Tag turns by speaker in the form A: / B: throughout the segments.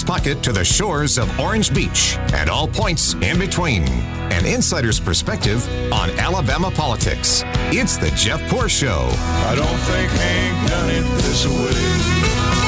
A: Jack's Pocket to the shores of Orange Beach and all points in between. An insider's perspective on Alabama politics. It's the Jeff Poor Show.
B: I don't think Hank done it this way.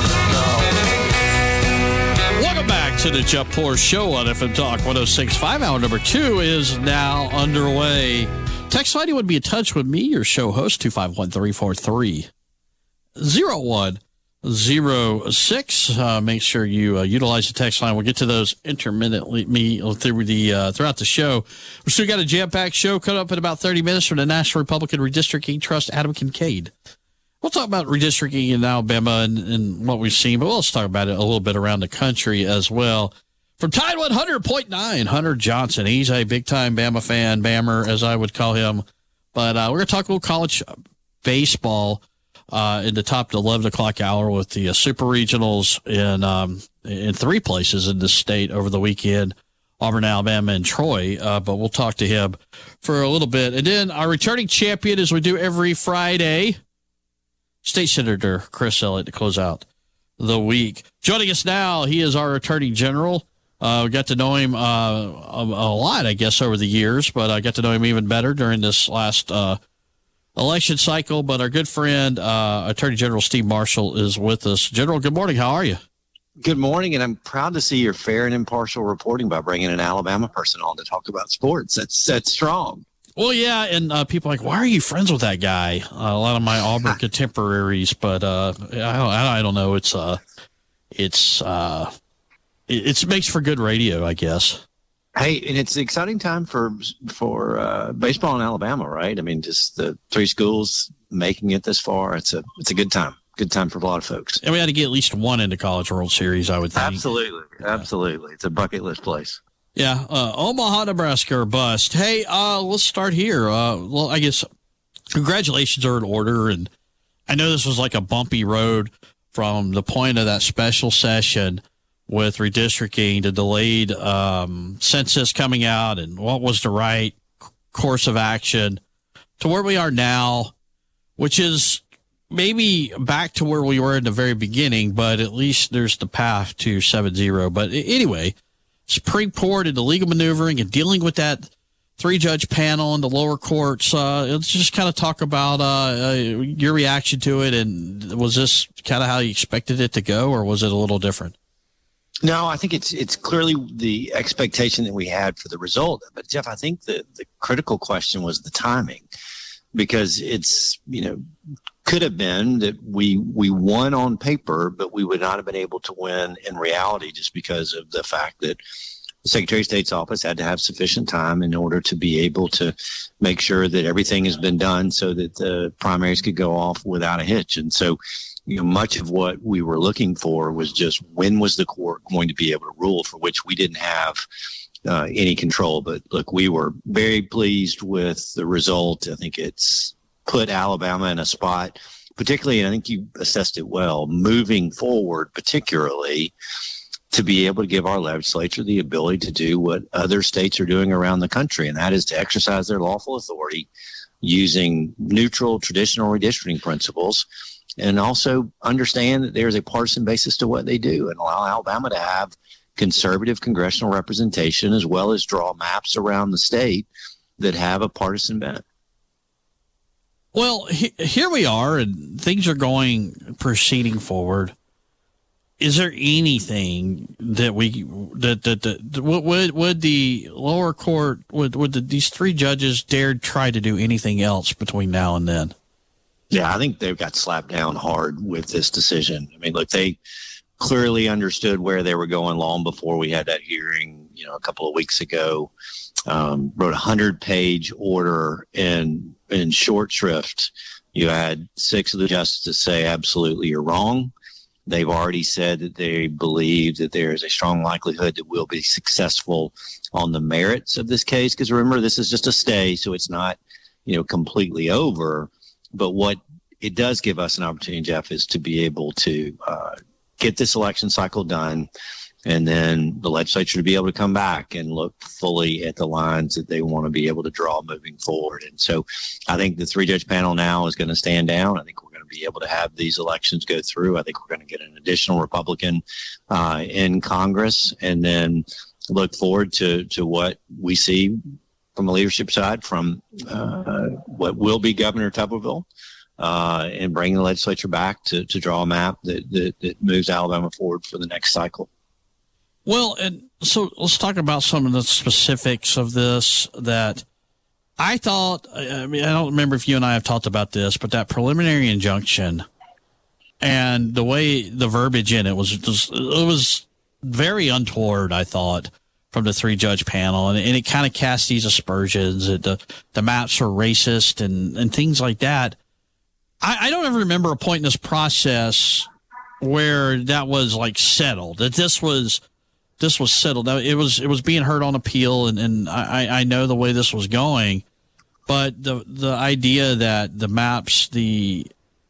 C: Welcome back to the Jeff Poor Show on FM Talk 106.5. Hour number 2 is now underway. Text line, you would be in touch with me, your show host, 251-343-0106. Make sure you utilize the text line. We'll get to those intermittently throughout the show. We've still got a jam-packed show coming up in about 30 minutes from the National Republican Redistricting Trust, Adam Kincaid. We'll talk about redistricting in Alabama and what we've seen, but we'll also talk about it a little bit around the country as well. From Tide 100.9, Hunter Johnson. He's a big-time Bama fan, Bammer, as I would call him. But we're going to talk a little college baseball in the top 11 o'clock hour with the Super Regionals in 3 places in the state over the weekend, Auburn, Alabama, and Troy. But we'll talk to him for a little bit. And then our returning champion, as we do every Friday, State Senator Chris Elliott, to close out the week. Joining us now, he is our Attorney General. We got to know him a lot, I guess, over the years, but I got to know him even better during this last election cycle. But our good friend, Attorney General Steve Marshall, is with us. General, good morning. How are you?
D: Good morning, and I'm proud to see your fair and impartial reporting by bringing an Alabama person on to talk about sports. That's strong. Well,
C: yeah, and people are like, why are you friends with that guy? A lot of my Auburn contemporaries, but I don't know. It makes for good radio, I guess.
D: Hey, and it's an exciting time for baseball in Alabama, right? I mean, just the 3 schools making it this far. It's a good time. Good time for a lot of folks.
C: And we had to get at least one into College World Series, I would think.
D: Absolutely. It's a bucket list place.
C: Yeah, Omaha, Nebraska, or bust. Hey, let's start here. Well, I guess congratulations are in order, and I know this was like a bumpy road from the point of that special session with redistricting, the delayed census coming out, and what was the right course of action to where we are now, which is maybe back to where we were in the very beginning, but at least there's the path to 7-0. But anyway, Supreme Court and the legal maneuvering and dealing with that 3-judge panel in the lower courts. Let's just kind of talk about your reaction to it. And was this kind of how you expected it to go, or was it a little different?
D: No, I think it's clearly the expectation that we had for the result. But Jeff, I think the critical question was the timing, because it's, could have been that we won on paper, but we would not have been able to win in reality just because of the fact that the Secretary of State's office had to have sufficient time in order to be able to make sure that everything has been done so that the primaries could go off without a hitch. And so, much of what we were looking for was just when was the court going to be able to rule, for which we didn't have any control. But look, we were very pleased with the result. I think it's put Alabama in a spot, particularly, and I think you assessed it well, moving forward, particularly to be able to give our legislature the ability to do what other states are doing around the country, and that is to exercise their lawful authority using neutral, traditional redistricting principles, and also understand that there's a partisan basis to what they do, and allow Alabama to have conservative congressional representation, as well as draw maps around the state that have a partisan bent.
C: Well, here we are, and things are proceeding forward. Is there anything that would the lower court, these 3 judges dare try to do anything else between now and then?
D: Yeah, I think they've got slapped down hard with this decision. I mean, look, they clearly understood where they were going long before we had that hearing, a couple of weeks ago. Wrote a 100-page order in short shrift. You had 6 of the justices say, absolutely, you're wrong. They've already said that they believe that there is a strong likelihood that we'll be successful on the merits of this case. Because remember, this is just a stay, so it's not, completely over. But what it does give us an opportunity, Jeff, is to be able to get this election cycle done, and then the legislature to be able to come back and look fully at the lines that they want to be able to draw moving forward. And so I think the 3-judge panel now is going to stand down. I think we're going to be able to have these elections go through. I think we're going to get an additional Republican in Congress, and then look forward to what we see from a leadership side from what will be Governor Tuberville, and bring the legislature back to draw a map that moves Alabama forward for the next cycle.
C: Well, and so let's talk about some of the specifics of this that I thought, I mean, I don't remember if you and I have talked about this, but that preliminary injunction and the way the verbiage in it was very untoward, I thought, from the 3-judge panel. And it kind of cast these aspersions that the maps are racist and things like that. I don't ever remember a point in this process where that was like settled, that this was settled. Now, it was being heard on appeal, and I know the way this was going, but the idea that the maps the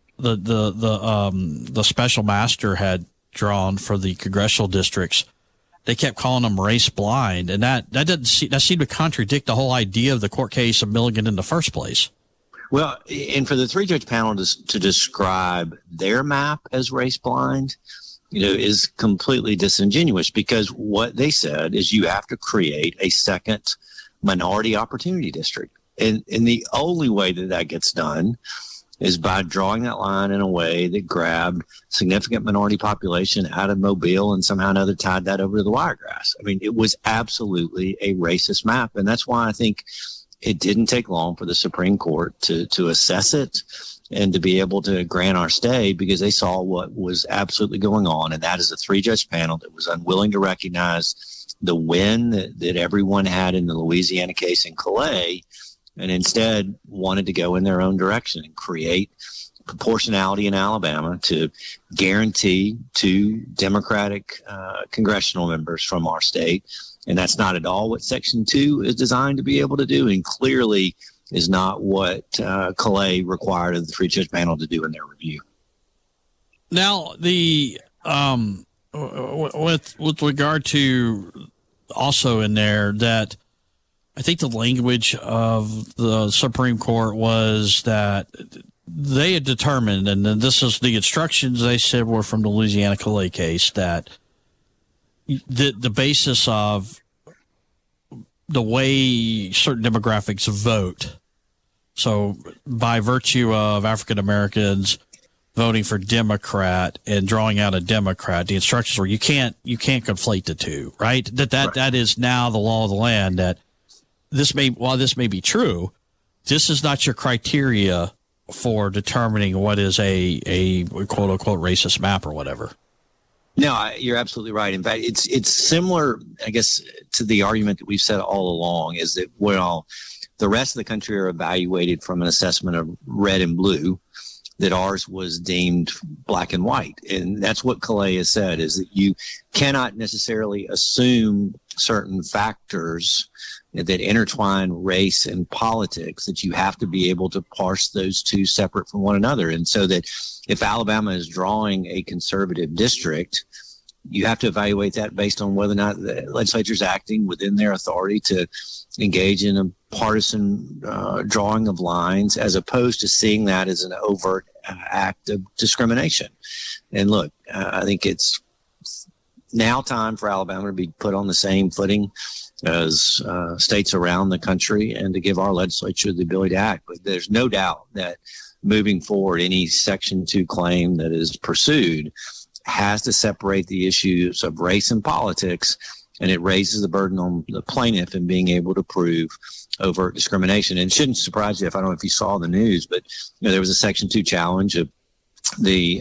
C: special master had drawn for the congressional districts, they kept calling them race blind, and that seemed to contradict the whole idea of the court case of Milligan in the first place.
D: Well, and for the 3-judge panel to describe their map as race blind, is completely disingenuous, because what they said is you have to create a second minority opportunity district. And the only way that gets done is by drawing that line in a way that grabbed significant minority population out of Mobile and somehow or another tied that over to the Wiregrass. I mean, it was absolutely a racist map. And that's why I think it didn't take long for the Supreme Court to assess it and to be able to grant our stay, because they saw what was absolutely going on. And that is a 3-judge panel that was unwilling to recognize the win that everyone had in the Louisiana case in Calais, and instead wanted to go in their own direction and create proportionality in Alabama to guarantee 2 Democratic congressional members from our state. And that's not at all what Section 2 is designed to be able to do, and clearly is not what Calais required of the 3-judge panel to do in their review.
C: Now, the with regard to also in there that I think the language of the Supreme Court was that they had determined, and this is the instructions they said were from the Louisiana Calais case, that the basis of the way certain demographics vote, so by virtue of African Americans voting for Democrat and drawing out a Democrat, the instructions were you can't conflate the two, right? That is now the law of the land. That while this may be true, this is not your criteria for determining what is a quote unquote racist map or whatever.
D: No, you're absolutely right. In fact, it's similar, I guess, to the argument that we've said all along, is that while the rest of the country are evaluated from an assessment of red and blue, that ours was deemed black and white. And that's what Calais has said, is that you cannot necessarily assume certain factors that intertwine race and politics, that you have to be able to parse those two separate from one another. And so that if Alabama is drawing a conservative district, you have to evaluate that based on whether or not the legislature is acting within their authority to engage in a partisan drawing of lines, as opposed to seeing that as an overt act of discrimination. And look, I think it's now time for Alabama to be put on the same footing as states around the country, and to give our legislature the ability to act. But there's no doubt that moving forward, any Section 2 claim that is pursued has to separate the issues of race and politics, and it raises the burden on the plaintiff in being able to prove overt discrimination. And it shouldn't surprise you, if I don't know if you saw the news, but there was a Section 2 challenge of the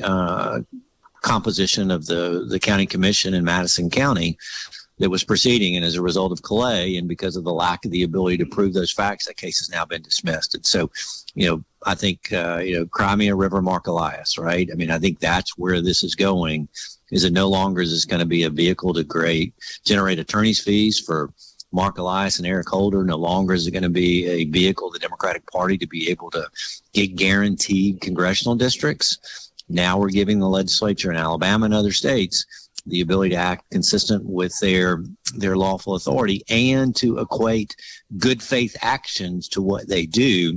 D: composition of the county commission in Madison County that was proceeding, and as a result of Calais, and because of the lack of the ability to prove those facts, that case has now been dismissed. And so, I think, Crimea River Mark Elias, right? I mean, I think that's where this is going, is it no longer is this going to be a vehicle to generate attorney's fees for Mark Elias and Eric Holder. No longer is it going to be a vehicle, the Democratic Party, to be able to get guaranteed congressional districts. Now we're giving the legislature in Alabama and other states the ability to act consistent with their lawful authority, and to equate good faith actions to what they do,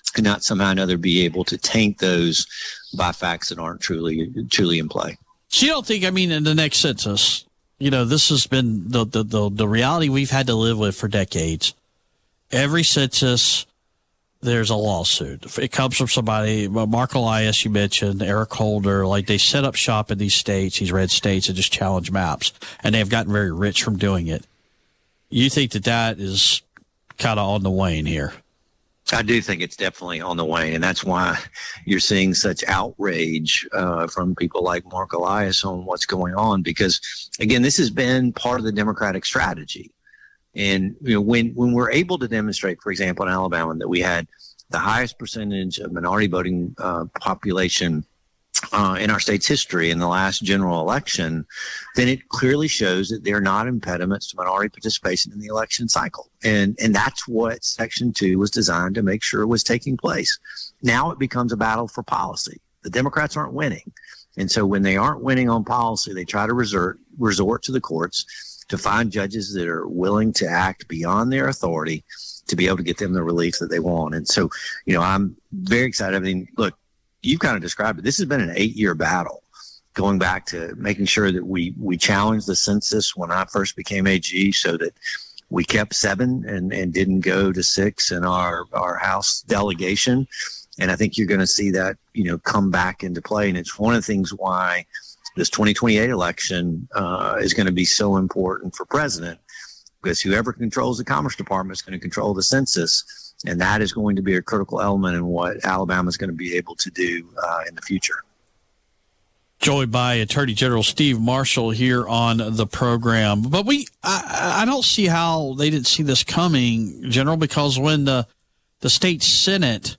D: and not somehow or another be able to taint those by facts that aren't truly in play.
C: So you don't think, I mean, in the next census, this has been the reality we've had to live with for decades. Every census, there's a lawsuit. It comes from somebody, Mark Elias, you mentioned, Eric Holder, like they set up shop in these states, these red states, and just challenge maps. And they've gotten very rich from doing it. You think that is kind of on the wane here?
D: I do think it's definitely on the wane, and that's why you're seeing such outrage from people like Mark Elias on what's going on. Because, again, this has been part of the Democratic strategy. And when we're able to demonstrate, for example, in Alabama, that we had the highest percentage of minority voting population in our state's history in the last general election, then it clearly shows that they're not impediments to minority participation in the election cycle. And that's what Section 2 was designed to make sure was taking place. Now it becomes a battle for policy. The Democrats aren't winning. And so when they aren't winning on policy, they try to resort to the courts to find judges that are willing to act beyond their authority to be able to get them the relief that they want. And so, I'm very excited. I mean, look, you've kind of described it. This has been an 8-year battle, going back to making sure that we challenged the census when I first became AG, so that we kept 7 and didn't go to 6 in our House delegation. And I think you're going to see that, come back into play. And it's one of the things why this 2028 election is going to be so important for president, because whoever controls the Commerce Department is going to control the census. And that is going to be a critical element in what Alabama is going to be able to do in the future.
C: Joined by Attorney General Steve Marshall here on the program. But I don't see how they didn't see this coming, General, because when the state Senate,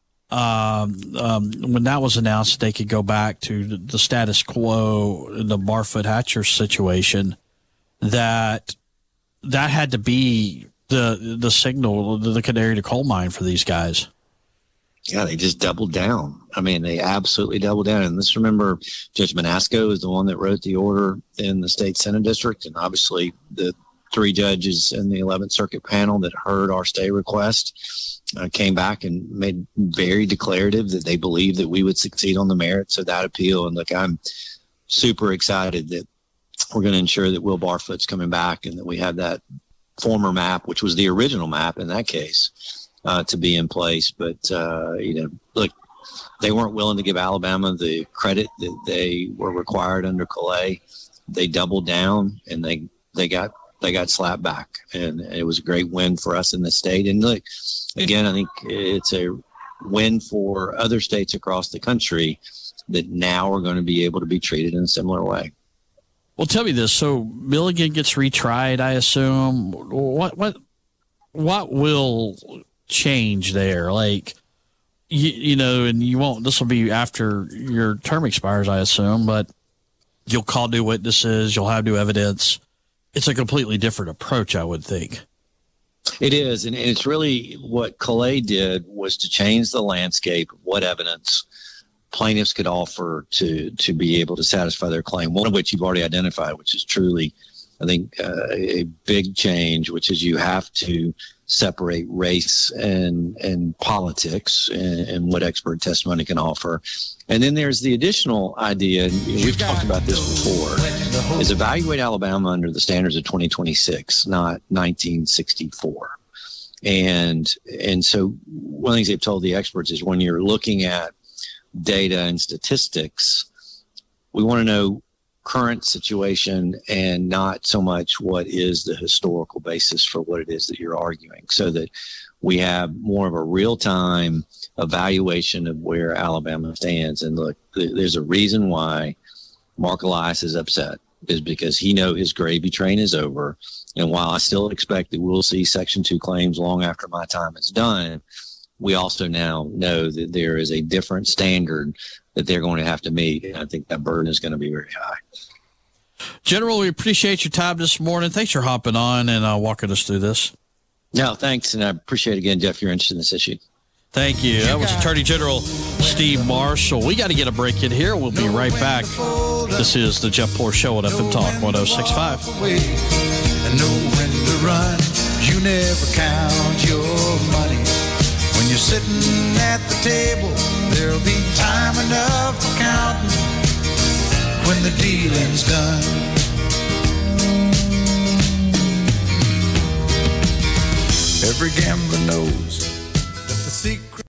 C: when that was announced, they could go back to the status quo, the Barfoot Hatcher situation, that had to be the signal, the canary to coal mine for these guys.
D: Yeah, they just doubled down. I mean, they absolutely doubled down. And let's remember, Judge Manasco is the one that wrote the order in the state Senate district. And obviously the 3 judges in the 11th Circuit panel that heard our stay request came back and made very declarative that they believe that we would succeed on the merits of that appeal. And look, I'm super excited that we're going to ensure that Will Barfoot's coming back and that we have that former map, which was the original map in that case, to be in place. But, look, they weren't willing to give Alabama the credit that they were required under Calais. They doubled down and they got slapped back. And it was a great win for us in the state. And look, again, I think it's a win for other states across the country that now are going to be able to be treated in a similar way.
C: Well, tell me this. So Milligan gets retried, I assume. What will change there? Like, and you won't, this will be after your term expires, I assume, but you'll call new witnesses, you'll have new evidence. It's a completely different approach, I would think.
D: It is. And it's really what Calais did was to change the landscape of what evidence plaintiffs could offer to be able to satisfy their claim, one of which you've already identified, which is truly, I think, a big change, which is you have to separate race and politics and what expert testimony can offer. And then there's the additional idea, and we've talked about this before, is evaluate Alabama under the standards of 2026, not 1964. And so one of the things they've told the experts is when you're looking at data and statistics, we want to know current situation and not so much what is the historical basis for what it is that you're arguing, so that we have more of a real-time evaluation of where Alabama stands. And look, there's a reason why Mark Elias is upset, is because he knows his gravy train is over. And while I still expect that we'll see Section 2 claims long after my time is done, we also now know that there is a different standard that they're going to have to meet. And I think that burden is going to be very high.
C: General, we appreciate your time this morning. Thanks for hopping on and walking us through this.
D: No, thanks. And I appreciate, again, Jeff, your interest in this issue.
C: Thank you. That was Attorney General Steve Marshall. We got to get a break in here. We'll be right back. This is the Jeff Poor Show on FM Talk 106.5.
B: And know when to run. You never count your money when you you're sitting at the table, there'll be time enough for counting when the dealing's done. Every gambler knows that the secret